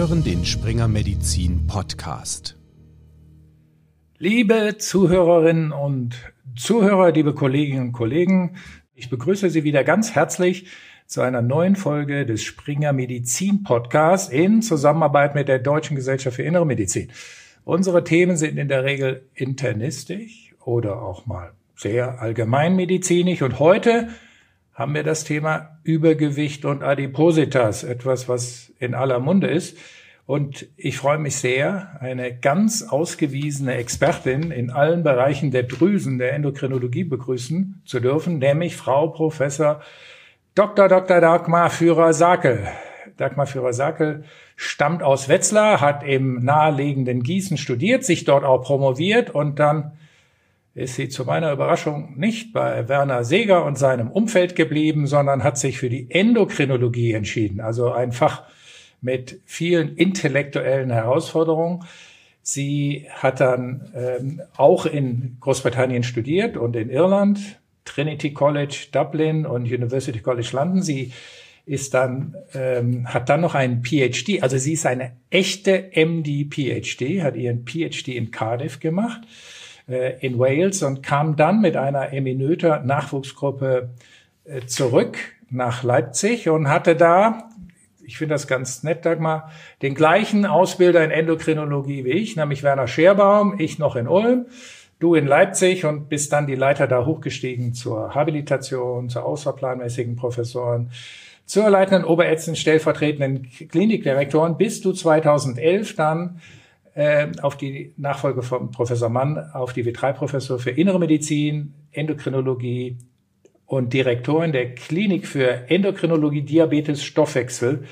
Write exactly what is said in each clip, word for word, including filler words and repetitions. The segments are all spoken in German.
hören den Springer Medizin Podcast. Liebe Zuhörerinnen und Zuhörer, liebe Kolleginnen und Kollegen, ich begrüße Sie wieder ganz herzlich zu einer neuen Folge des Springer Medizin Podcasts in Zusammenarbeit mit der Deutschen Gesellschaft für Innere Medizin. Unsere Themen sind in der Regel internistisch oder auch mal sehr allgemeinmedizinisch, und heute haben wir das Thema Übergewicht und Adipositas, etwas, was in aller Munde ist. Und ich freue mich sehr, eine ganz ausgewiesene Expertin in allen Bereichen der Drüsen der Endokrinologie begrüßen zu dürfen, nämlich Frau Professor Doktor Doktor Dagmar Führer-Sakel. Dagmar Führer-Sakel stammt aus Wetzlar, hat im nahelegenden Gießen studiert, sich dort auch promoviert, und dann ist sie zu meiner Überraschung nicht bei Werner Seeger und seinem Umfeld geblieben, sondern hat sich für die Endokrinologie entschieden, also ein Fach mit vielen intellektuellen Herausforderungen. Sie hat dann ähm, auch in Großbritannien studiert und in Irland, Trinity College Dublin und University College London. Sie ist dann ähm, hat dann noch einen P H D, also sie ist eine echte M D P H D, hat ihren P H D in Cardiff gemacht, in Wales, und kam dann mit einer eminöter Nachwuchsgruppe zurück nach Leipzig und hatte da, ich finde das ganz nett, Dagmar, den gleichen Ausbilder in Endokrinologie wie ich, nämlich Werner Scherbaum, ich noch in Ulm, du in Leipzig, und bist dann die Leiter da hochgestiegen zur Habilitation, zur außerplanmäßigen Professoren, zur leitenden Oberärztin, stellvertretenden Klinikdirektoren, bis du zweitausendelf dann auf die Nachfolge von Professor Mann auf die W drei Professur für Innere Medizin, Endokrinologie und Direktorin der Klinik für Endokrinologie, Diabetes, Stoffwechsel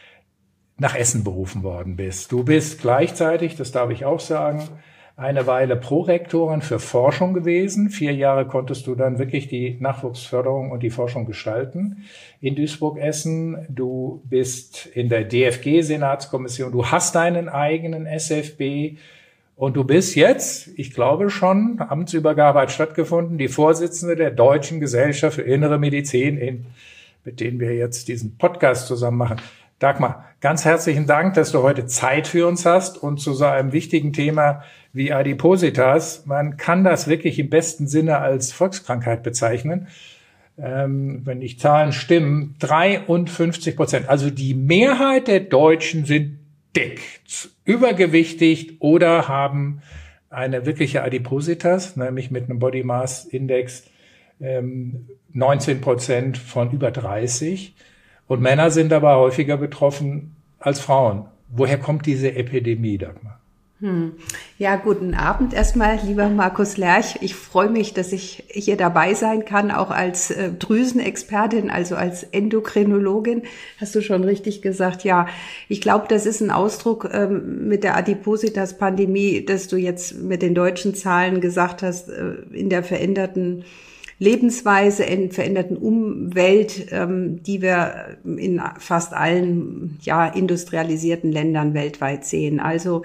nach Essen berufen worden bist. Du bist gleichzeitig, das darf ich auch sagen, eine Weile Prorektorin für Forschung gewesen. Vier Jahre konntest du dann wirklich die Nachwuchsförderung und die Forschung gestalten in Duisburg-Essen. Du bist in der D F G-Senatskommission. Du hast deinen eigenen S F B. Und du bist jetzt, ich glaube schon, Amtsübergabe hat stattgefunden, die Vorsitzende der Deutschen Gesellschaft für Innere Medizin, in, mit denen wir jetzt diesen Podcast zusammen machen. Dagmar, ganz herzlichen Dank, dass du heute Zeit für uns hast und zu so einem wichtigen Thema wie Adipositas. Man kann das wirklich im besten Sinne als Volkskrankheit bezeichnen. Ähm, wenn die Zahlen stimmen, dreiundfünfzig Prozent. Also die Mehrheit der Deutschen sind dick, übergewichtig oder haben eine wirkliche Adipositas, nämlich mit einem Body Mass Index ähm, neunzehn Prozent von über dreißig. Und Männer sind aber häufiger betroffen als Frauen. Woher kommt diese Epidemie, Dagmar? Hm. Ja, guten Abend erstmal, lieber Markus Lerch. Ich freue mich, dass ich hier dabei sein kann, auch als äh, Drüsenexpertin, also als Endokrinologin. Hast du schon richtig gesagt. Ja, ich glaube, das ist ein Ausdruck ähm, mit der Adipositas-Pandemie, dass du jetzt mit den deutschen Zahlen gesagt hast, äh, in der veränderten Lebensweise, in veränderten Umwelt, ähm, die wir in fast allen ja industrialisierten Ländern weltweit sehen. Also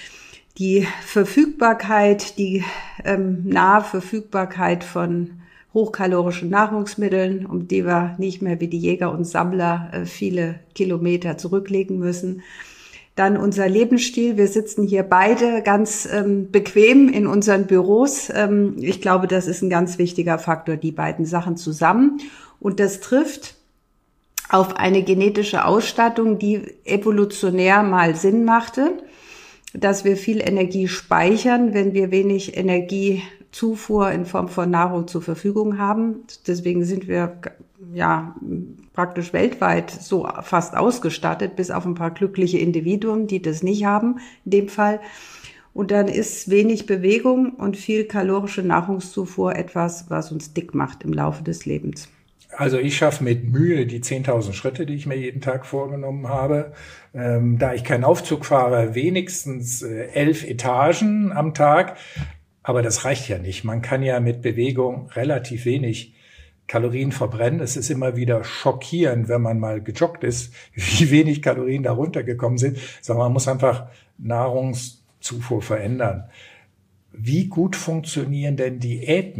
die Verfügbarkeit, die ähm, nahe Verfügbarkeit von hochkalorischen Nahrungsmitteln, um die wir nicht mehr wie die Jäger und Sammler äh, viele Kilometer zurücklegen müssen. Dann unser Lebensstil. Wir sitzen hier beide ganz ähm, bequem in unseren Büros. Ähm, ich glaube, das ist ein ganz wichtiger Faktor, die beiden Sachen zusammen. Und das trifft auf eine genetische Ausstattung, die evolutionär mal Sinn machte, dass wir viel Energie speichern, wenn wir wenig Energiezufuhr in Form von Nahrung zur Verfügung haben. Deswegen sind wir ja praktisch weltweit so fast ausgestattet, bis auf ein paar glückliche Individuen, die das nicht haben, in dem Fall. Und dann ist wenig Bewegung und viel kalorische Nahrungszufuhr etwas, was uns dick macht im Laufe des Lebens. Also ich schaffe mit Mühe die zehntausend Schritte, die ich mir jeden Tag vorgenommen habe. Ähm, da ich keinen Aufzug fahre, wenigstens äh, elf Etagen am Tag. Aber das reicht ja nicht. Man kann ja mit Bewegung relativ wenig Kalorien verbrennen. Es ist immer wieder schockierend, wenn man mal gejoggt ist, wie wenig Kalorien da runtergekommen sind. Sondern man muss einfach Nahrungszufuhr verändern. Wie gut funktionieren denn Diäten,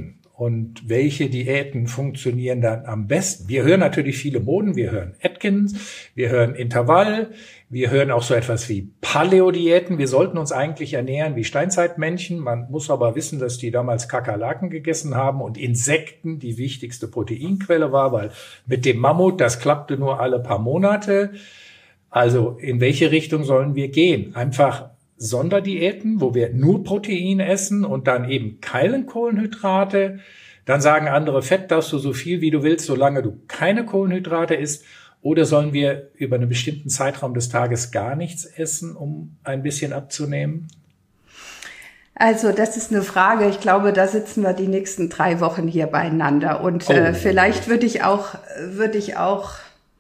und welche Diäten funktionieren dann am besten. Wir hören natürlich viele Moden, wir hören Atkins, wir hören Intervall, wir hören auch so etwas wie Paleo-Diäten. Wir sollten uns eigentlich ernähren wie Steinzeitmännchen. Man muss aber wissen, dass die damals Kakerlaken gegessen haben und Insekten die wichtigste Proteinquelle war, weil mit dem Mammut, das klappte nur alle paar Monate. Also in welche Richtung sollen wir gehen? Einfach Sonderdiäten, wo wir nur Protein essen und dann eben keine Kohlenhydrate. Dann sagen andere, Fett darfst du so viel wie du willst, solange du keine Kohlenhydrate isst. Oder sollen wir über einen bestimmten Zeitraum des Tages gar nichts essen, um ein bisschen abzunehmen? Also das ist eine Frage. Ich glaube, da sitzen wir die nächsten drei Wochen hier beieinander. Und oh. äh, vielleicht würde ich auch, würde ich auch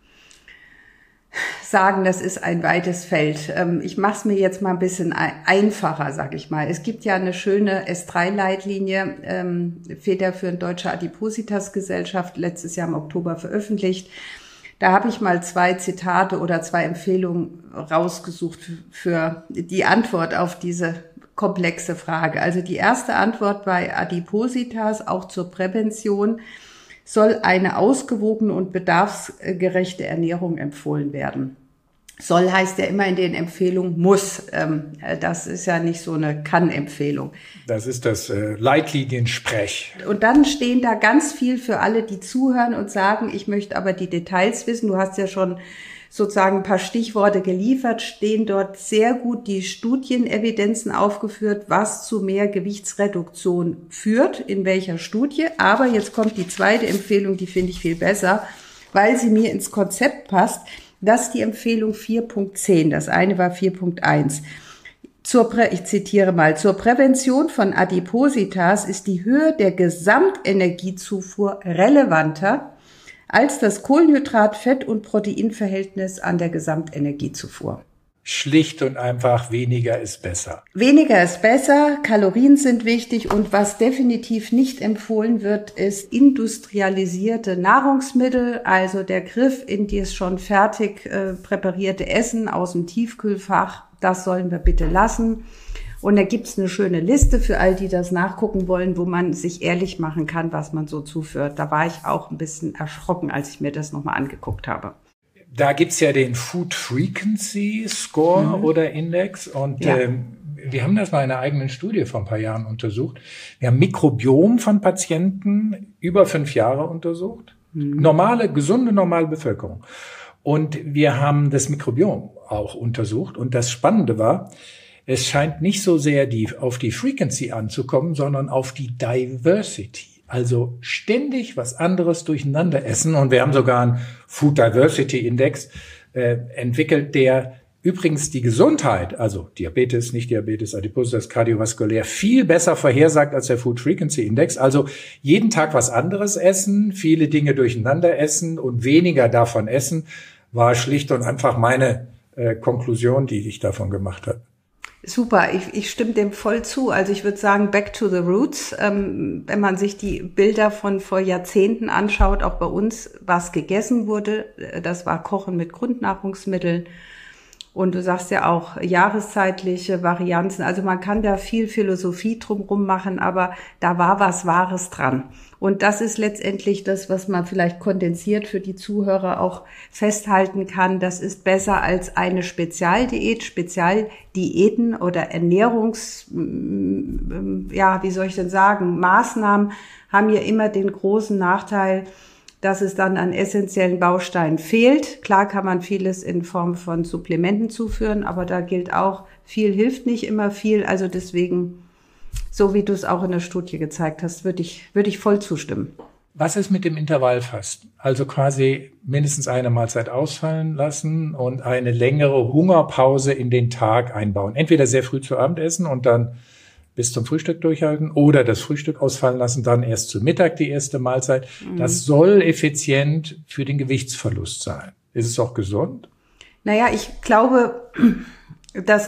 sagen, das ist ein weites Feld. Ähm, ich mache es mir jetzt mal ein bisschen einfacher, sag ich mal. Es gibt ja eine schöne S drei Leitlinie, ähm, federführend Deutsche Adipositas-Gesellschaft, letztes Jahr im Oktober veröffentlicht. Da habe ich mal zwei Zitate oder zwei Empfehlungen rausgesucht für die Antwort auf diese komplexe Frage. Also die erste Antwort bei Adipositas, auch zur Prävention, soll eine ausgewogene und bedarfsgerechte Ernährung empfohlen werden. Soll heißt ja immer in den Empfehlungen muss. Das ist ja nicht so eine Kann-Empfehlung. Das ist das äh, Leitliniensprech. Und dann stehen da ganz viel für alle, die zuhören und sagen, ich möchte aber die Details wissen. Du hast ja schon sozusagen ein paar Stichworte geliefert, stehen dort sehr gut die Studienevidenzen aufgeführt, was zu mehr Gewichtsreduktion führt, in welcher Studie. Aber jetzt kommt die zweite Empfehlung, die finde ich viel besser, weil sie mir ins Konzept passt. Das ist die Empfehlung vier Punkt zehn. Das eine war vier Punkt eins. Zur Prä- ich zitiere mal, zur Prävention von Adipositas ist die Höhe der Gesamtenergiezufuhr relevanter als das Kohlenhydrat-, Fett- und Proteinverhältnis an der Gesamtenergiezufuhr. Schlicht und einfach, weniger ist besser. Weniger ist besser, Kalorien sind wichtig und was definitiv nicht empfohlen wird, ist industrialisierte Nahrungsmittel, also der Griff in das schon fertig äh, präparierte Essen aus dem Tiefkühlfach, das sollen wir bitte lassen. Und da gibt's eine schöne Liste für all die das nachgucken wollen, wo man sich ehrlich machen kann, was man so zuführt. Da war ich auch ein bisschen erschrocken, als ich mir das nochmal angeguckt habe. Da gibt's ja den Food Frequency Score mhm. oder Index und ja. ähm, wir haben das mal in einer eigenen Studie vor ein paar Jahren untersucht. Wir haben Mikrobiom von Patienten über fünf Jahre untersucht. Mhm. Normale, gesunde, normale Bevölkerung. Und wir haben das Mikrobiom auch untersucht. Und das Spannende war, es scheint nicht so sehr die, auf die Frequency anzukommen, sondern auf die Diversity. Also ständig was anderes durcheinander essen. Und wir haben sogar einen Food Diversity Index äh, entwickelt, der übrigens die Gesundheit, also Diabetes, Nicht-Diabetes, Adipositas, kardiovaskulär, viel besser vorhersagt als der Food Frequency Index. Also jeden Tag was anderes essen, viele Dinge durcheinander essen und weniger davon essen, war schlicht und einfach meine äh, Konklusion, die ich davon gemacht habe. Super, ich, ich stimme dem voll zu. Also ich würde sagen, back to the roots. Ähm, wenn man sich die Bilder von vor Jahrzehnten anschaut, auch bei uns, was gegessen wurde, das war Kochen mit Grundnahrungsmitteln. Und du sagst ja auch jahreszeitliche Varianzen. Also man kann da viel Philosophie drumherum machen, aber da war was Wahres dran. Und das ist letztendlich das, was man vielleicht kondensiert für die Zuhörer auch festhalten kann. Das ist besser als eine Spezialdiät. Spezialdiäten oder Ernährungs, ja, wie soll ich denn sagen, Maßnahmen haben ja immer den großen Nachteil, dass es dann an essentiellen Bausteinen fehlt. Klar kann man vieles in Form von Supplementen zuführen, aber da gilt auch, viel hilft nicht immer viel. Also deswegen, so wie du es auch in der Studie gezeigt hast, würde ich, würde ich voll zustimmen. Was ist mit dem Intervallfasten? Also quasi mindestens eine Mahlzeit ausfallen lassen und eine längere Hungerpause in den Tag einbauen. Entweder sehr früh zu Abend essen und dann bis zum Frühstück durchhalten oder das Frühstück ausfallen lassen, dann erst zu Mittag die erste Mahlzeit. Mhm. Das soll effizient für den Gewichtsverlust sein. Ist es auch gesund? Naja, ich glaube, dass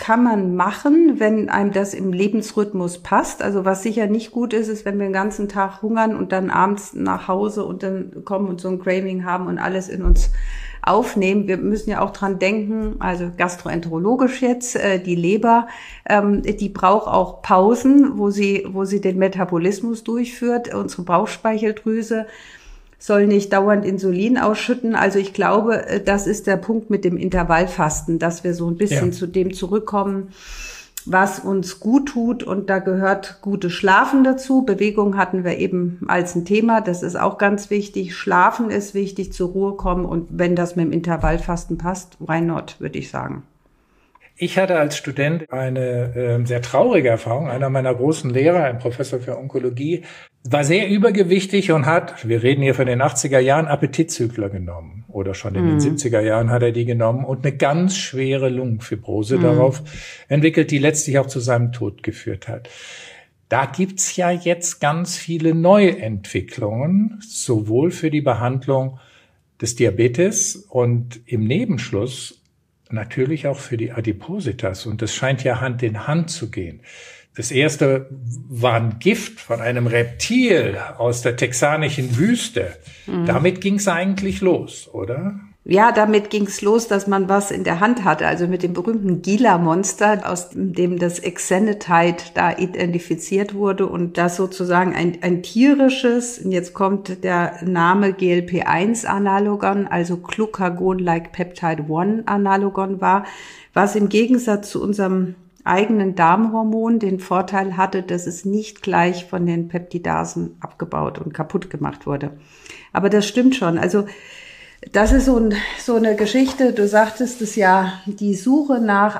kann man machen, wenn einem das im Lebensrhythmus passt. Also was sicher nicht gut ist, ist, wenn wir den ganzen Tag hungern und dann abends nach Hause und dann kommen und so ein Craving haben und alles in uns aufnehmen. Wir müssen ja auch dran denken, also gastroenterologisch jetzt, äh, die Leber, ähm, die braucht auch Pausen, wo sie, wo sie den Metabolismus durchführt. Unsere Bauchspeicheldrüse soll nicht dauernd Insulin ausschütten. Also ich glaube, das ist der Punkt mit dem Intervallfasten, dass wir so ein bisschen ja. zu dem zurückkommen, was uns gut tut. Und da gehört gutes Schlafen dazu. Bewegung hatten wir eben als ein Thema. Das ist auch ganz wichtig. Schlafen ist wichtig, zur Ruhe kommen. Und wenn das mit dem Intervallfasten passt, why not, würde ich sagen. Ich hatte als Student eine äh, sehr traurige Erfahrung. Einer meiner großen Lehrer, ein Professor für Onkologie, war sehr übergewichtig und hat, wir reden hier von den achtziger Jahren, Appetitzügler genommen. Oder schon in mm. den siebziger Jahren hat er die genommen und eine ganz schwere Lungenfibrose mm. darauf entwickelt, die letztlich auch zu seinem Tod geführt hat. Da gibt's ja jetzt ganz viele Neuentwicklungen, sowohl für die Behandlung des Diabetes und im Nebenschluss natürlich auch für die Adipositas. Und das scheint ja Hand in Hand zu gehen. Das erste war ein Gift von einem Reptil aus der texanischen Wüste. Mhm. Damit ging es eigentlich los, oder? Ja, damit ging es los, dass man was in der Hand hatte. Also mit dem berühmten Gila-Monster, aus dem das Exenatide da identifiziert wurde. Und das sozusagen ein, ein tierisches, und jetzt kommt der Name G L P eins Analogon, also Glucagon-like Peptide eins Analogon war, was im Gegensatz zu unserem eigenen Darmhormon den Vorteil hatte, dass es nicht gleich von den Peptidasen abgebaut und kaputt gemacht wurde. Aber das stimmt schon. Also das ist so, ein, so eine Geschichte, du sagtest es ja, die Suche nach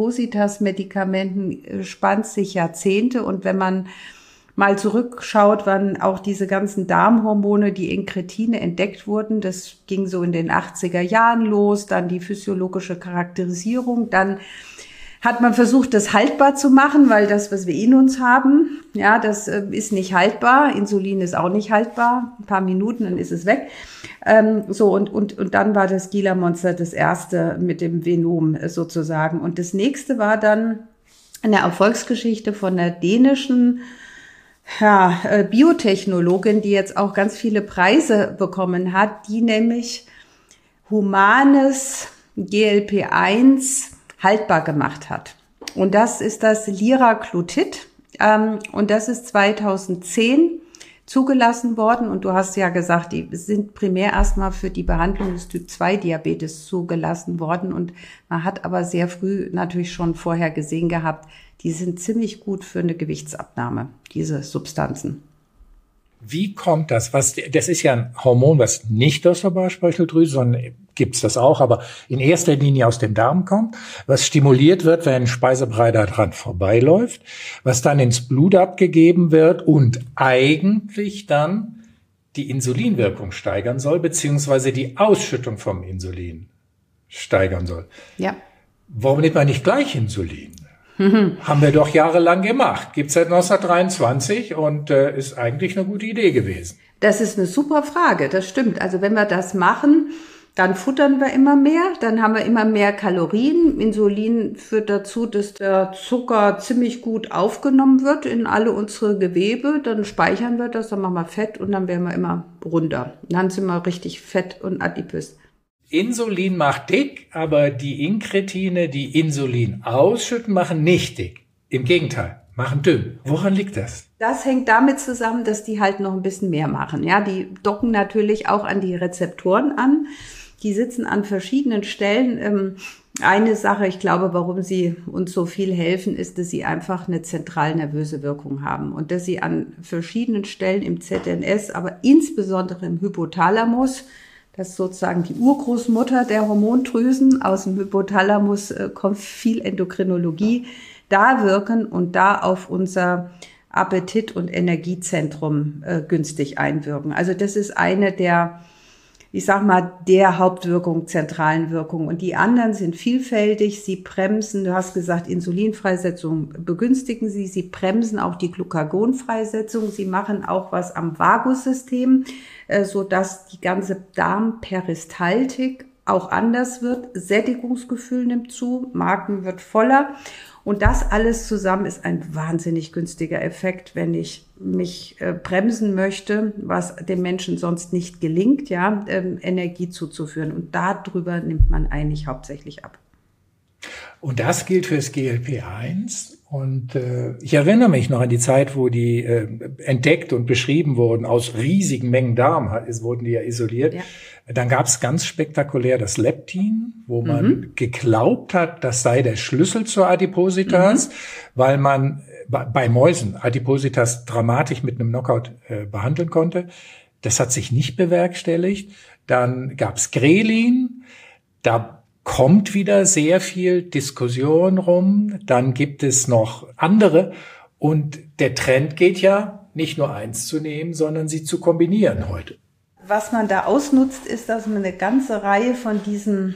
Adipositas-Medikamenten spannt sich Jahrzehnte. Und wenn man mal zurückschaut, wann auch diese ganzen Darmhormone, die Inkretine, entdeckt wurden, das ging so in den achtziger Jahren los, dann die physiologische Charakterisierung, dann hat man versucht, das haltbar zu machen, weil das, was wir in uns haben, ja, das äh, ist nicht haltbar. Insulin ist auch nicht haltbar. Ein paar Minuten, dann ist es weg. Ähm, so, und, und, und dann war das Gila-Monster das erste mit dem Venom äh, sozusagen. Und das nächste war dann eine Erfolgsgeschichte von der dänischen ja, äh, Biotechnologin, die jetzt auch ganz viele Preise bekommen hat, die nämlich humanes G L P eins haltbar gemacht hat. Und das ist das Liraglutid. Ähm, und das ist zweitausendzehn zugelassen worden. Und du hast ja gesagt, die sind primär erstmal für die Behandlung des Typ zwei Diabetes zugelassen worden. Und man hat aber sehr früh natürlich schon vorher gesehen gehabt, die sind ziemlich gut für eine Gewichtsabnahme, diese Substanzen. Wie kommt das? Was, das ist ja ein Hormon, was nicht aus der Bauchspeicheldrüse, sondern gibt's das auch, aber in erster Linie aus dem Darm kommt, was stimuliert wird, wenn ein Speisebrei da dran vorbeiläuft, was dann ins Blut abgegeben wird und eigentlich dann die Insulinwirkung steigern soll, beziehungsweise die Ausschüttung vom Insulin steigern soll. Ja. Warum nimmt man nicht gleich Insulin? Mhm. Haben wir doch jahrelang gemacht. Gibt's seit neunzehnhundertdreiundzwanzig und äh, ist eigentlich eine gute Idee gewesen. Das ist eine super Frage, das stimmt. Also wenn wir das machen, dann futtern wir immer mehr, dann haben wir immer mehr Kalorien. Insulin führt dazu, dass der Zucker ziemlich gut aufgenommen wird in alle unsere Gewebe. Dann speichern wir das, dann machen wir Fett und dann werden wir immer runder. Dann sind wir richtig fett und adipös. Insulin macht dick, aber die Inkretine, die Insulin ausschütten, machen nicht dick. Im Gegenteil, machen dünn. Woran liegt das? Das hängt damit zusammen, dass die halt noch ein bisschen mehr machen. Ja, die docken natürlich auch an die Rezeptoren an. Die sitzen an verschiedenen Stellen. Eine Sache, ich glaube, warum sie uns so viel helfen, ist, dass sie einfach eine zentralnervöse Wirkung haben und dass sie an verschiedenen Stellen im Z N S, aber insbesondere im Hypothalamus, das ist sozusagen die Urgroßmutter der Hormondrüsen, aus dem Hypothalamus äh, kommt viel Endokrinologie, da wirken und da auf unser Appetit- und Energiezentrum äh, günstig einwirken. Also das ist eine der, ich sag mal, der Hauptwirkung, zentralen Wirkung. Und die anderen sind vielfältig. Sie bremsen, du hast gesagt, Insulinfreisetzung begünstigen sie. Sie bremsen auch die Glucagonfreisetzung. Sie machen auch was am Vagussystem, äh, so dass die ganze Darmperistaltik auch anders wird, Sättigungsgefühl nimmt zu, Magen wird voller. Und das alles zusammen ist ein wahnsinnig günstiger Effekt, wenn ich mich äh, bremsen möchte, was dem Menschen sonst nicht gelingt, ja, ähm, Energie zuzuführen. Und darüber nimmt man eigentlich hauptsächlich ab. Und das gilt fürs G L P eins. Und äh, ich erinnere mich noch an die Zeit, wo die äh, entdeckt und beschrieben wurden, aus riesigen Mengen Darm es wurden die ja isoliert. Ja. Dann gab es ganz spektakulär das Leptin, wo man mhm. geglaubt hat, das sei der Schlüssel zur Adipositas, mhm. weil man bei Mäusen Adipositas dramatisch mit einem Knockout äh, behandeln konnte. Das hat sich nicht bewerkstelligt. Dann gab es Grelin, da kommt wieder sehr viel Diskussion rum. Dann gibt es noch andere. Und der Trend geht ja, nicht nur eins zu nehmen, sondern sie zu kombinieren heute. Was man da ausnutzt, ist, dass man eine ganze Reihe von diesen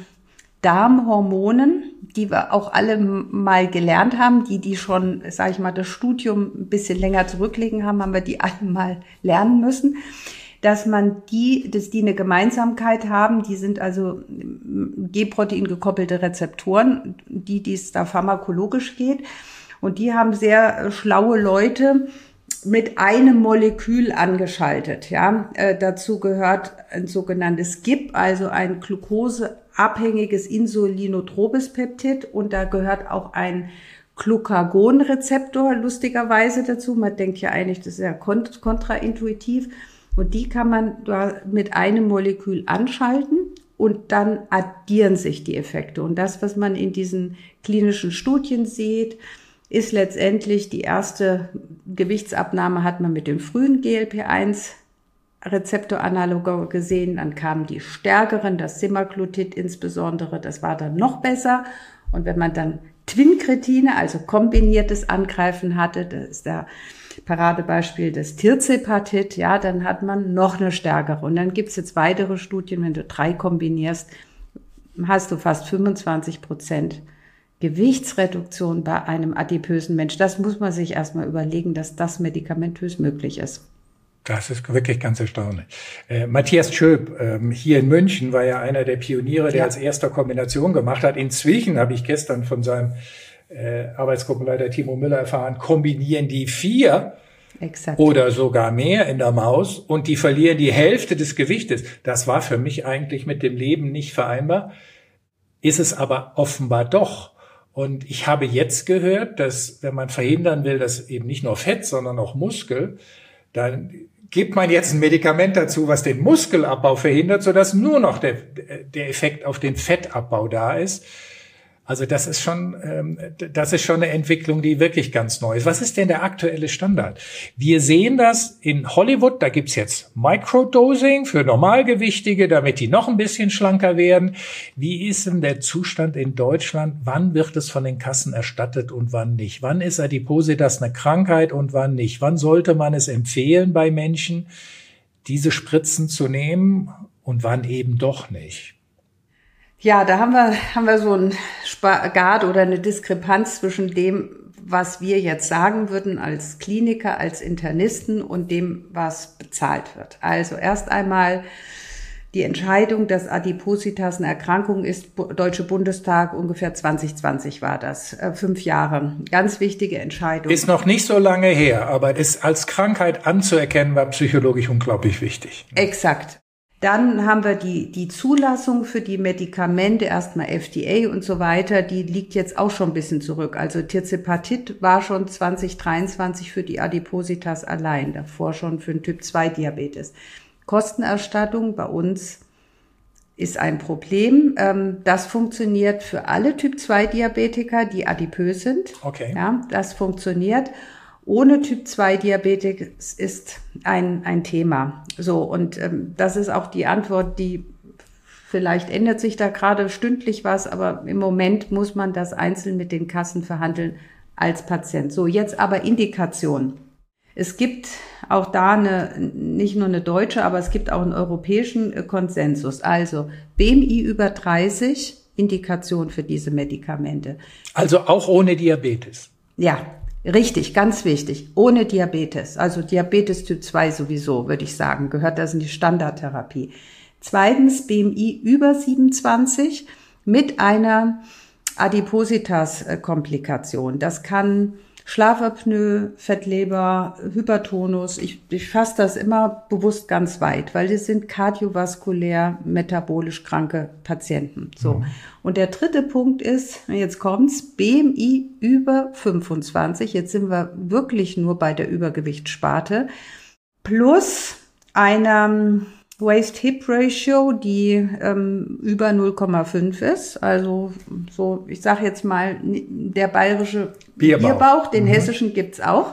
Darmhormonen, die wir auch alle mal gelernt haben, die die schon, sage ich mal, das Studium ein bisschen länger zurücklegen haben, haben wir die alle mal lernen müssen, dass man die, dass die eine Gemeinsamkeit haben. Die sind also G-Protein gekoppelte Rezeptoren, die die es da pharmakologisch geht. Und die haben sehr schlaue Leute mit einem Molekül angeschaltet. Ja, äh, dazu gehört ein sogenanntes G I P, also ein glukoseabhängiges insulinotropisches Peptid, und da gehört auch ein Glucagonrezeptor lustigerweise dazu. Man denkt ja eigentlich, das ist ja kont- kontraintuitiv. Und die kann man mit einem Molekül anschalten und dann addieren sich die Effekte. Und das, was man in diesen klinischen Studien sieht, ist letztendlich die erste Gewichtsabnahme hat man mit dem frühen G L P eins Rezeptoranaloge gesehen. Dann kamen die stärkeren, das Semaglutid insbesondere, das war dann noch besser. Und wenn man dann Twincretine, also kombiniertes Angreifen hatte, das ist der Paradebeispiel des Tirzepatid, ja, dann hat man noch eine stärkere. Und dann gibt's jetzt weitere Studien, wenn du drei kombinierst, hast du fast fünfundzwanzig Prozent Gewichtsreduktion bei einem adipösen Mensch. Das muss man sich erstmal überlegen, dass das medikamentös möglich ist. Das ist wirklich ganz erstaunlich. Äh, Matthias Schöp ähm, hier in München war ja einer der Pioniere, der ja. als erster Kombination gemacht hat. Inzwischen habe ich gestern von seinem äh, Arbeitsgruppenleiter Timo Müller erfahren, kombinieren die vier Exakt. Oder sogar mehr in der Maus und die verlieren die Hälfte des Gewichtes. Das war für mich eigentlich mit dem Leben nicht vereinbar, ist es aber offenbar doch. Und ich habe jetzt gehört, dass wenn man verhindern will, dass eben nicht nur Fett, sondern auch Muskel, dann gibt man jetzt ein Medikament dazu, was den Muskelabbau verhindert, sodass nur noch der, der Effekt auf den Fettabbau da ist. Also das ist schon, ähm, das ist schon eine Entwicklung, die wirklich ganz neu ist. Was ist denn der aktuelle Standard? Wir sehen das in Hollywood, da gibt's jetzt Microdosing für Normalgewichtige, damit die noch ein bisschen schlanker werden. Wie ist denn der Zustand in Deutschland? Wann wird es von den Kassen erstattet und wann nicht? Wann ist Adipositas eine Krankheit und wann nicht? Wann sollte man es empfehlen bei Menschen, diese Spritzen zu nehmen und wann eben doch nicht? Ja, da haben wir, haben wir so einen Spagat oder eine Diskrepanz zwischen dem, was wir jetzt sagen würden als Kliniker, als Internisten und dem, was bezahlt wird. Also erst einmal die Entscheidung, dass Adipositas eine Erkrankung ist, Deutsche Bundestag, ungefähr zwanzig zwanzig war das, äh, fünf Jahre. Ganz wichtige Entscheidung. Ist noch nicht so lange her, aber ist als Krankheit anzuerkennen, war psychologisch unglaublich wichtig. Exakt. Dann haben wir die, die Zulassung für die Medikamente, erstmal F D A und so weiter, die liegt jetzt auch schon ein bisschen zurück. Also Tirzepatid war schon zwanzig dreiundzwanzig für die Adipositas allein, davor schon für den Typ zwei Diabetes. Kostenerstattung bei uns ist ein Problem. Das funktioniert für alle Typ zwei Diabetiker, die adipös sind. Okay. Ja, das funktioniert. Ohne Typ zwei Diabetes ist ein, ein Thema. So, und ähm, das ist auch die Antwort, die vielleicht ändert sich da gerade stündlich was, aber im Moment muss man das einzeln mit den Kassen verhandeln als Patient. So, jetzt aber Indikation. Es gibt auch da eine, nicht nur eine deutsche, aber es gibt auch einen europäischen Konsensus. Also B M I über dreißig, Indikation für diese Medikamente. Also auch ohne Diabetes? Ja. Richtig, ganz wichtig. Ohne Diabetes, also Diabetes Typ zwei sowieso, würde ich sagen, gehört das in die Standardtherapie. Zweitens B M I über siebenundzwanzig mit einer Adipositas-Komplikation. Das kann Schlafapnoe, Fettleber, Hypertonus. Ich, ich fasse das immer bewusst ganz weit, weil das sind kardiovaskulär, metabolisch kranke Patienten. So. Mhm. Und der dritte Punkt ist, jetzt kommt's, B M I über fünfundzwanzig. Jetzt sind wir wirklich nur bei der Übergewichtssparte. Plus einer Waist-Hip-Ratio, die ähm, über null Komma fünf ist. Also so, ich sage jetzt mal, der bayerische Bierbauch, Bierbauch den mhm. hessischen gibt's auch.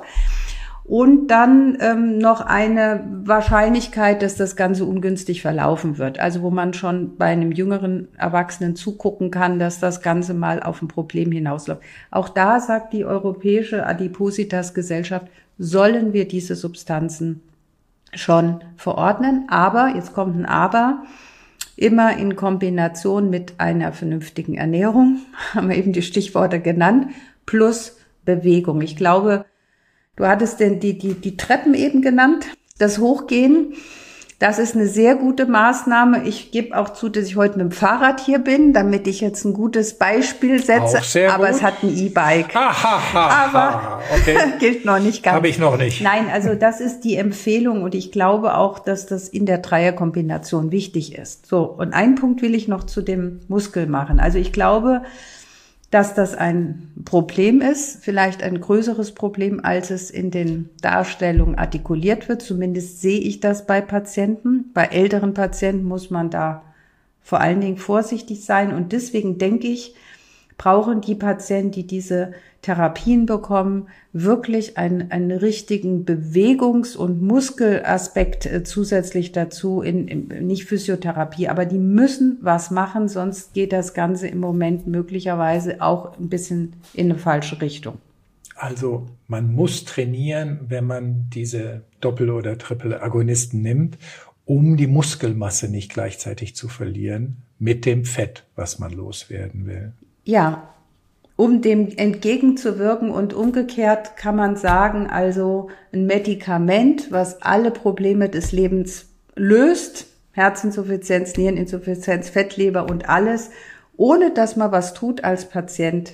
Und dann ähm, noch eine Wahrscheinlichkeit, dass das Ganze ungünstig verlaufen wird. Also wo man schon bei einem jüngeren Erwachsenen zugucken kann, dass das Ganze mal auf ein Problem hinausläuft. Auch da sagt die Europäische Adipositas-Gesellschaft, sollen wir diese Substanzen schon verordnen, aber, jetzt kommt ein Aber, immer in Kombination mit einer vernünftigen Ernährung, haben wir eben die Stichworte genannt, plus Bewegung. Ich glaube, du hattest denn die, die, die Treppen eben genannt, das Hochgehen. Das ist eine sehr gute Maßnahme. Ich gebe auch zu, dass ich heute mit dem Fahrrad hier bin, damit ich jetzt ein gutes Beispiel setze. Auch sehr aber gut. Es hat ein E-Bike. Aber okay. Gilt noch nicht ganz. Habe ich noch nicht. Nein, also das ist die Empfehlung und ich glaube auch, dass das in der Dreierkombination wichtig ist. So, und einen Punkt will ich noch zu dem Muskel machen. Also ich glaube, dass das ein Problem ist, vielleicht ein größeres Problem, als es in den Darstellungen artikuliert wird. Zumindest sehe ich das bei Patienten. Bei älteren Patienten muss man da vor allen Dingen vorsichtig sein. Und deswegen denke ich, brauchen die Patienten, die diese Therapien bekommen, wirklich einen, einen richtigen Bewegungs- und Muskelaspekt äh, zusätzlich dazu, in, in, nicht Physiotherapie, aber die müssen was machen, sonst geht das Ganze im Moment möglicherweise auch ein bisschen in eine falsche Richtung. Also man muss trainieren, wenn man diese Doppel- oder Triple-Agonisten nimmt, um die Muskelmasse nicht gleichzeitig zu verlieren mit dem Fett, was man loswerden will. Ja, um dem entgegenzuwirken und umgekehrt kann man sagen, also ein Medikament, was alle Probleme des Lebens löst, Herzinsuffizienz, Niereninsuffizienz, Fettleber und alles, ohne dass man was tut als Patient,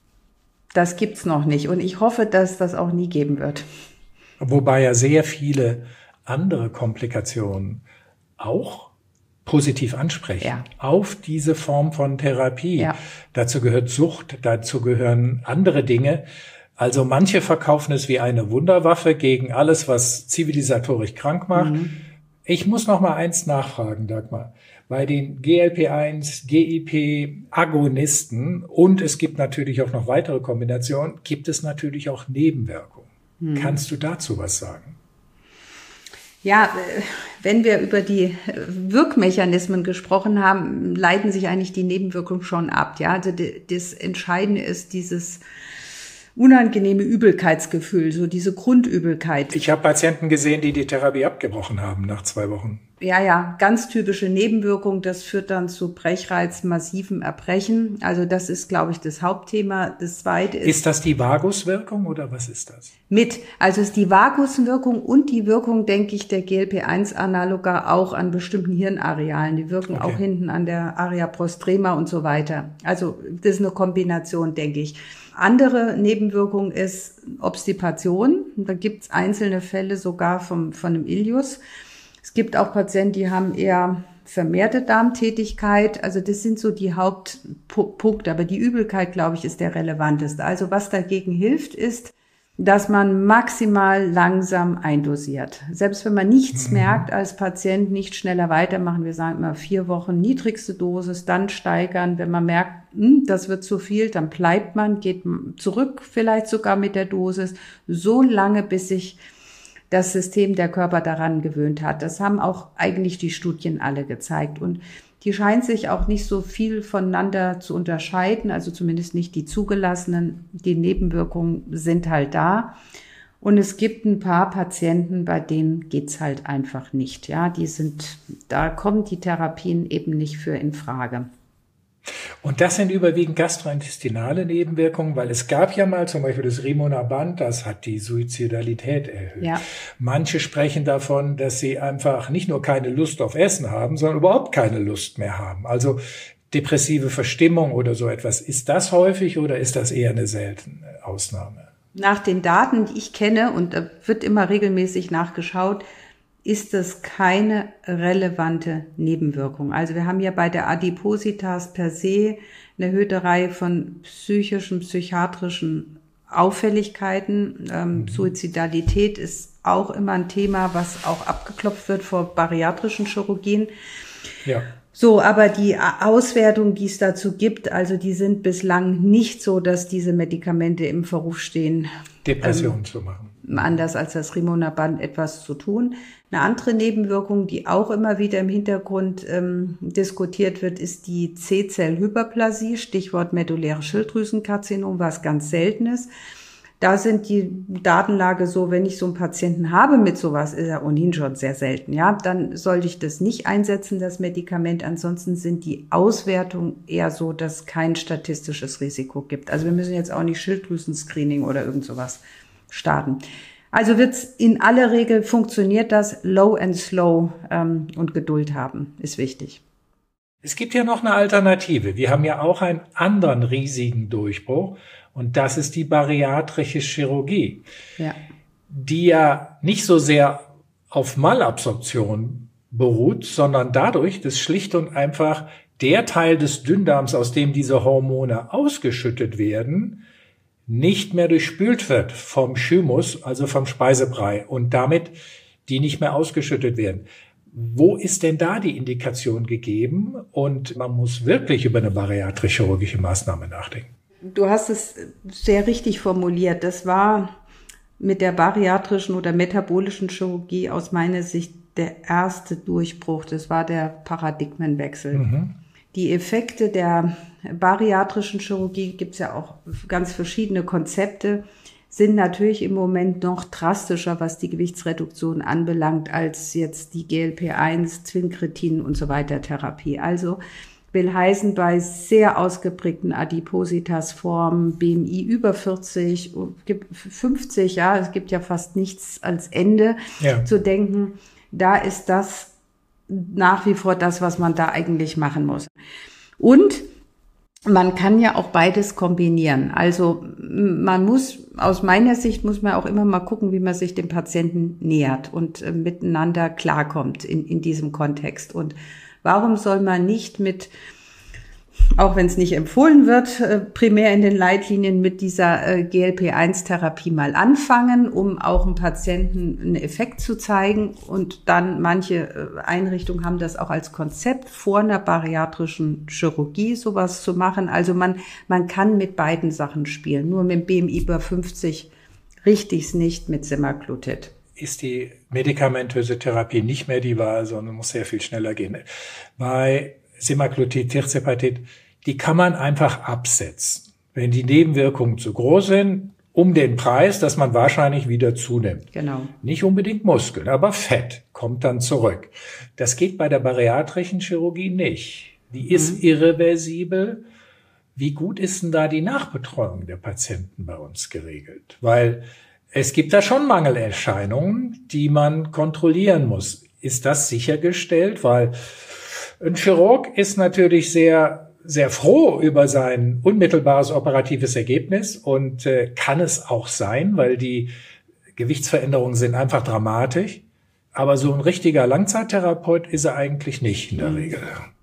das gibt's noch nicht. Und ich hoffe, dass das auch nie geben wird. Wobei ja sehr viele andere Komplikationen auch positiv ansprechen, ja. auf diese Form von Therapie. Ja. Dazu gehört Sucht, dazu gehören andere Dinge. Also manche verkaufen es wie eine Wunderwaffe gegen alles, was zivilisatorisch krank macht. Mhm. Ich muss noch mal eins nachfragen, Dagmar. Bei den G L P eins, G I P-Agonisten und es gibt natürlich auch noch weitere Kombinationen, gibt es natürlich auch Nebenwirkungen. Mhm. Kannst du dazu was sagen? Ja, wenn wir über die Wirkmechanismen gesprochen haben, leiten sich eigentlich die Nebenwirkungen schon ab. Ja, also das Entscheidende ist dieses unangenehme Übelkeitsgefühl, so diese Grundübelkeit. Ich habe Patienten gesehen, die die Therapie abgebrochen haben nach zwei Wochen. Ja, ja, ganz typische Nebenwirkung. Das führt dann zu Brechreiz, massivem Erbrechen. Also das ist, glaube ich, das Hauptthema. Das zweite ist... Ist das die Vaguswirkung oder was ist das? Mit. Also es ist die Vaguswirkung und die Wirkung, denke ich, der G L P eins Analoga auch an bestimmten Hirnarealen. Die wirken okay. auch hinten an der Area postrema und so weiter. Also das ist eine Kombination, denke ich. Andere Nebenwirkung ist Obstipation. Da gibt es einzelne Fälle sogar vom, von einem Ileus. Es gibt auch Patienten, die haben eher vermehrte Darmtätigkeit. Also das sind so die Hauptpunkte. Aber die Übelkeit, glaube ich, ist der relevanteste. Also was dagegen hilft, ist, dass man maximal langsam eindosiert. Selbst wenn man nichts mhm. merkt als Patient, nicht schneller weitermachen. Wir sagen immer vier Wochen niedrigste Dosis, dann steigern. Wenn man merkt, hm, das wird zu viel, dann bleibt man, geht zurück vielleicht sogar mit der Dosis, so lange, bis sich das System der Körper daran gewöhnt hat. Das haben auch eigentlich die Studien alle gezeigt. Und die scheinen sich auch nicht so viel voneinander zu unterscheiden, also zumindest nicht die zugelassenen. Die Nebenwirkungen sind halt da. Und es gibt ein paar Patienten, bei denen geht's halt einfach nicht. Ja, die sind, da kommen die Therapien eben nicht für in Frage. Und das sind überwiegend gastrointestinale Nebenwirkungen, weil es gab ja mal zum Beispiel das Rimonabant, das hat die Suizidalität erhöht. Ja. Manche sprechen davon, dass sie einfach nicht nur keine Lust auf Essen haben, sondern überhaupt keine Lust mehr haben. Also depressive Verstimmung oder so etwas. Ist das häufig oder ist das eher eine seltene Ausnahme? Nach den Daten, die ich kenne, und da wird immer regelmäßig nachgeschaut, ist das keine relevante Nebenwirkung. Also wir haben ja bei der Adipositas per se eine erhöhte Reihe von psychischen, psychiatrischen Auffälligkeiten. Ähm, mhm. Suizidalität ist auch immer ein Thema, was auch abgeklopft wird vor bariatrischen Chirurgien. Ja. So, aber die Auswertungen, die es dazu gibt, also die sind bislang nicht so, dass diese Medikamente im Verruf stehen, Depressionen ähm, zu machen. Anders als das Rimonabant etwas zu tun. Eine andere Nebenwirkung, die auch immer wieder im Hintergrund ähm, diskutiert wird, ist die C-Zell-Hyperplasie, Stichwort medulläre Schilddrüsenkarzinom, was ganz selten ist. Da sind die Datenlage so, wenn ich so einen Patienten habe mit sowas, ist er ohnehin schon sehr selten, ja, dann sollte ich das nicht einsetzen, das Medikament. Ansonsten sind die Auswertungen eher so, dass es kein statistisches Risiko gibt. Also wir müssen jetzt auch nicht Schilddrüsenscreening oder irgend sowas starten. Also wird's in aller Regel funktioniert das, low and slow ähm, und Geduld haben, ist wichtig. Es gibt ja noch eine Alternative. Wir haben ja auch einen anderen riesigen Durchbruch. Und das ist die bariatrische Chirurgie, ja. die ja nicht so sehr auf Malabsorption beruht, sondern dadurch, dass schlicht und einfach der Teil des Dünndarms, aus dem diese Hormone ausgeschüttet werden, nicht mehr durchspült wird vom Chymus, also vom Speisebrei, und damit die nicht mehr ausgeschüttet werden. Wo ist denn da die Indikation gegeben? Und man muss wirklich über eine bariatrische chirurgische Maßnahme nachdenken. Du hast es sehr richtig formuliert. Das war mit der bariatrischen oder metabolischen Chirurgie aus meiner Sicht der erste Durchbruch. Das war der Paradigmenwechsel. Mhm. Die Effekte der bariatrischen Chirurgie, gibt es ja auch ganz verschiedene Konzepte, sind natürlich im Moment noch drastischer, was die Gewichtsreduktion anbelangt, als jetzt die G L P eins, Zwinkretin und so weiter Therapie. Also will heißen, bei sehr ausgeprägten Adipositas-Formen, B M I über vierzig, fünfzig, ja, es gibt ja fast nichts als Ende, ja. zu denken, da ist das nach wie vor das, was man da eigentlich machen muss. Und man kann ja auch beides kombinieren. Also man muss, aus meiner Sicht muss man auch immer mal gucken, wie man sich dem Patienten nähert und äh, miteinander klarkommt in, in diesem Kontext. Und warum soll man nicht mit, auch wenn es nicht empfohlen wird, äh, primär in den Leitlinien mit dieser äh, G L P eins Therapie mal anfangen, um auch dem Patienten einen Effekt zu zeigen. Und dann manche äh, Einrichtungen haben das auch als Konzept vor einer bariatrischen Chirurgie sowas zu machen. Also man, man kann mit beiden Sachen spielen. Nur mit dem B M I über fünfzig richtig es nicht mit Semaglutid. Ist die medikamentöse Therapie nicht mehr die Wahl, sondern muss sehr viel schneller gehen. Bei Semaglutid, Tirzepatid, die kann man einfach absetzen. Wenn die Nebenwirkungen zu groß sind, um den Preis, dass man wahrscheinlich wieder zunimmt. Genau. Nicht unbedingt Muskeln, aber Fett kommt dann zurück. Das geht bei der bariatrischen Chirurgie nicht. Die ist mhm. irreversibel. Wie gut ist denn da die Nachbetreuung der Patienten bei uns geregelt? Weil es gibt da schon Mangelerscheinungen, die man kontrollieren muss. Ist das sichergestellt? Weil ein Chirurg ist natürlich sehr, sehr froh über sein unmittelbares operatives Ergebnis und äh, kann es auch sein, weil die Gewichtsveränderungen sind einfach dramatisch. Aber so ein richtiger Langzeittherapeut ist er eigentlich nicht in der Regel.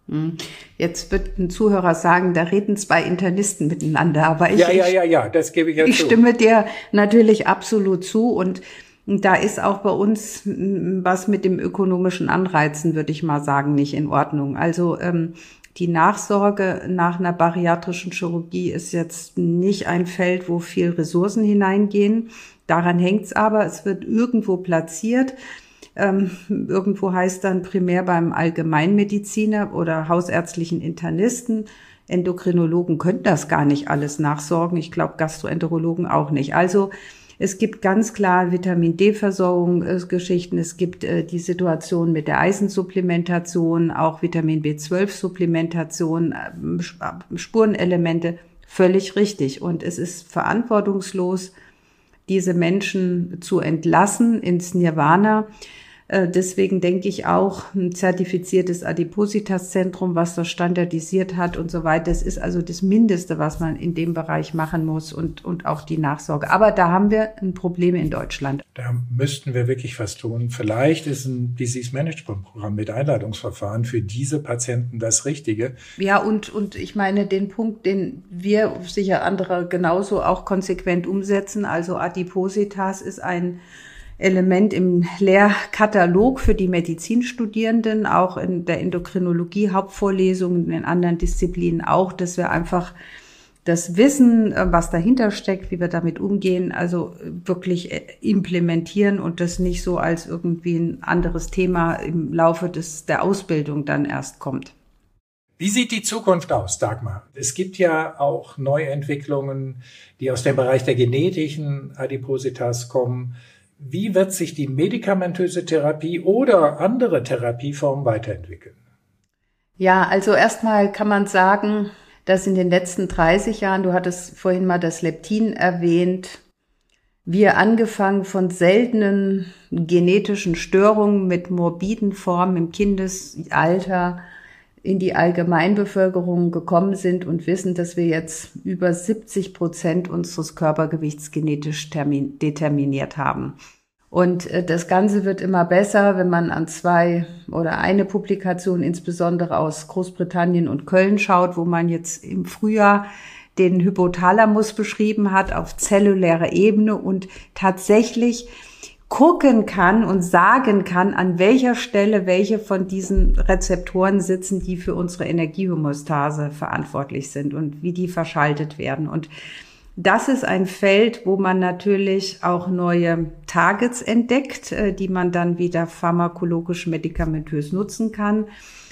Jetzt wird ein Zuhörer sagen, da reden zwei Internisten miteinander, aber ich, ja, ja, ja, ja, das gebe ich ja ich zu. stimme dir natürlich absolut zu und da ist auch bei uns was mit dem ökonomischen Anreizen, würde ich mal sagen, nicht in Ordnung. Also ähm, die Nachsorge nach einer bariatrischen Chirurgie ist jetzt nicht ein Feld, wo viel Ressourcen hineingehen. Daran hängt's aber, es wird irgendwo platziert. Ähm, irgendwo heißt dann primär beim Allgemeinmediziner oder hausärztlichen Internisten. Endokrinologen können das gar nicht alles nachsorgen. Ich glaube, Gastroenterologen auch nicht. Also Es gibt ganz klar Vitamin-D-Versorgungsgeschichten. Es gibt äh, die Situation mit der Eisensupplementation, auch Vitamin B zwölf Supplementation, äh, Spurenelemente. Völlig richtig. Und es ist verantwortungslos, diese Menschen zu entlassen ins Nirvana. Deswegen denke ich auch, ein zertifiziertes Adipositas-Zentrum, was das standardisiert hat und so weiter. Das ist also das Mindeste, was man in dem Bereich machen muss und, und auch die Nachsorge. Aber da haben wir ein Problem in Deutschland. Da müssten wir wirklich was tun. Vielleicht ist ein Disease-Management-Programm mit Einleitungsverfahren für diese Patienten das Richtige. Ja, und, und ich meine, den Punkt, den wir, sicher andere genauso auch konsequent umsetzen, also Adipositas ist ein Element im Lehrkatalog für die Medizinstudierenden, auch in der Endokrinologie, Hauptvorlesungen, in den anderen Disziplinen auch, dass wir einfach das Wissen, was dahinter steckt, wie wir damit umgehen, also wirklich implementieren und das nicht so als irgendwie ein anderes Thema im Laufe des, der Ausbildung dann erst kommt. Wie sieht die Zukunft aus, Dagmar? Es gibt ja auch Neuentwicklungen, die aus dem Bereich der genetischen Adipositas kommen. Wie wird sich die medikamentöse Therapie oder andere Therapieformen weiterentwickeln? Ja, also erstmal kann man sagen, dass in den letzten dreißig Jahren, du hattest vorhin mal das Leptin erwähnt, wir angefangen von seltenen genetischen Störungen mit morbiden Formen im Kindesalter in die Allgemeinbevölkerung gekommen sind und wissen, dass wir jetzt über siebzig Prozent unseres Körpergewichts genetisch termin- determiniert haben. Und äh, das Ganze wird immer besser, wenn man an zwei oder eine Publikation insbesondere aus Großbritannien und Köln schaut, wo man jetzt im Frühjahr den Hypothalamus beschrieben hat auf zellulärer Ebene und tatsächlich gucken kann und sagen kann, an welcher Stelle welche von diesen Rezeptoren sitzen, die für unsere Energiehomöostase verantwortlich sind und wie die verschaltet werden. Und das ist ein Feld, wo man natürlich auch neue Targets entdeckt, die man dann wieder pharmakologisch medikamentös nutzen kann,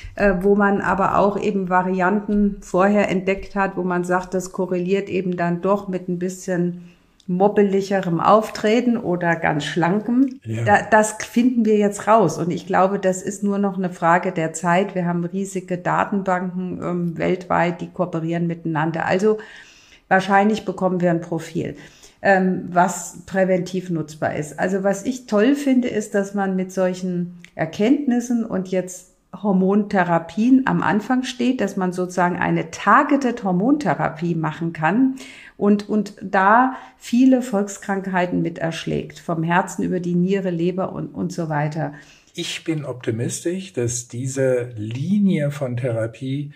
wo man aber auch eben Varianten vorher entdeckt hat, wo man sagt, das korreliert eben dann doch mit ein bisschen mobbeligerem Auftreten oder ganz schlankem. Ja. Da, das finden wir jetzt raus. Und ich glaube, das ist nur noch eine Frage der Zeit. Wir haben riesige Datenbanken ähm, weltweit, die kooperieren miteinander. Also wahrscheinlich bekommen wir ein Profil, ähm, was präventiv nutzbar ist. Also was ich toll finde, ist, dass man mit solchen Erkenntnissen und jetzt Hormontherapien am Anfang steht, dass man sozusagen eine targeted Hormontherapie machen kann und, und da viele Volkskrankheiten mit erschlägt, vom Herzen über die Niere, Leber und, und so weiter. Ich bin optimistisch, dass diese Linie von Therapie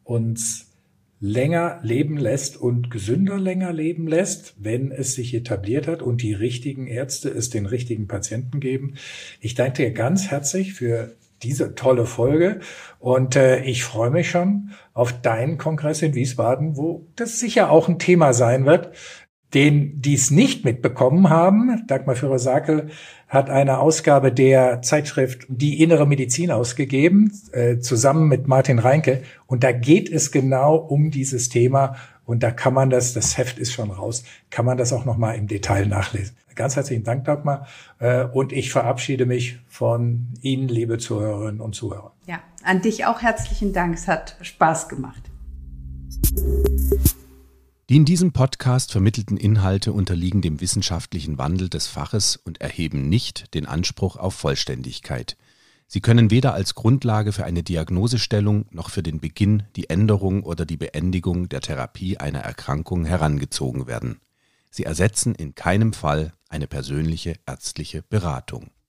uns länger leben lässt und gesünder länger leben lässt, wenn es sich etabliert hat und die richtigen Ärzte es den richtigen Patienten geben. Ich danke dir ganz herzlich für diese tolle Folge und äh, ich freue mich schon auf deinen Kongress in Wiesbaden, wo das sicher auch ein Thema sein wird. Den, die es nicht mitbekommen haben, Dagmar Führer-Sakel hat eine Ausgabe der Zeitschrift Die Innere Medizin ausgegeben, äh, zusammen mit Martin Reinke. Und da geht es genau um dieses Thema. Und da kann man das, das Heft ist schon raus, kann man das auch nochmal im Detail nachlesen. Ganz herzlichen Dank, Dagmar. Äh, und ich verabschiede mich von Ihnen, liebe Zuhörerinnen und Zuhörer. Ja, an dich auch herzlichen Dank. Es hat Spaß gemacht. Die in diesem Podcast vermittelten Inhalte unterliegen dem wissenschaftlichen Wandel des Faches und erheben nicht den Anspruch auf Vollständigkeit. Sie können weder als Grundlage für eine Diagnosestellung noch für den Beginn, die Änderung oder die Beendigung der Therapie einer Erkrankung herangezogen werden. Sie ersetzen in keinem Fall eine persönliche ärztliche Beratung.